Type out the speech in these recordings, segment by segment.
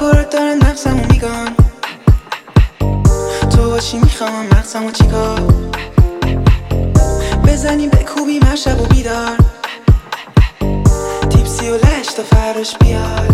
کارت دارن نفسمو میگن تو باشی میخوام مغزمو چیکار بزنیم بکوبیم هر شب و بیدار تیپسی و لش تا فراش بیاد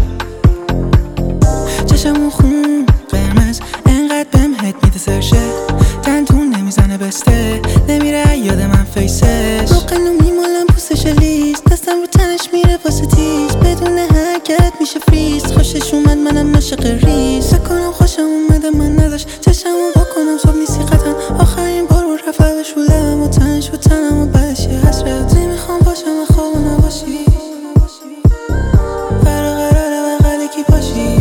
چشمو خون قرمز انقدر بهم هد میده سرشه تنتون نمیزنه بسته نمیره یاد من فیسش رو قلو میمالم پوستش لیست دستم رو تنش میره واسه تیز بدون حرکت میشه فریز خوشش اومد منم عاشق ریز فکر خوشم اومده من نداشت چشمو واکنم صبح نیستی قطعا آخرین بار بود رفت بشولم و تنش و تنم و بعدش یه حسرت نمیخوام باشم خواب نباشی فرا قراره بغل کی پاشی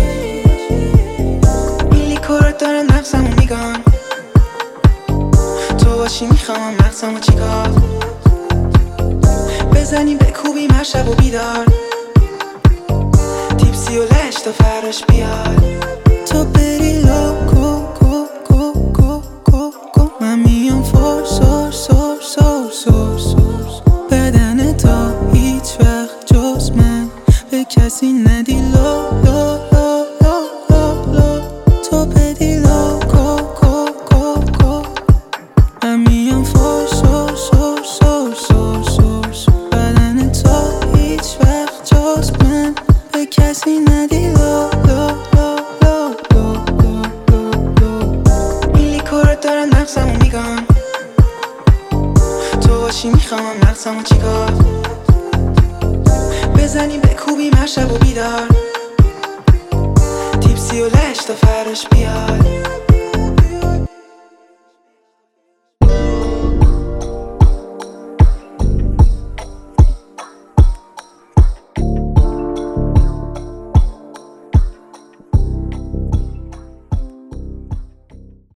میلی کارت دارن نفسمو میگن تو باشی میخوام مغزمو چیکار بزنیم بکوبیم هر شب و بیدار تیپسی و لش تا فراش بیاد تو بری لوکو کو کو کو کو کو من میام فور سور سور سور سور سور بدن تو هیچ وقت جز من به کسی ندی لو لو لو لو لو لو تو بدی لوکو کو کو کو من میام فور سور سور سور سور سور بدن تو هیچ وقت جز من به کسی ندی لو لو لو لو لو لو لو میلی کارت دارن نفسمو میگن تو باشی میخوام مغزمو چیکار بزنیم بکوبیم هر شب و بیدار تیپسی و لش تا فراش بیاد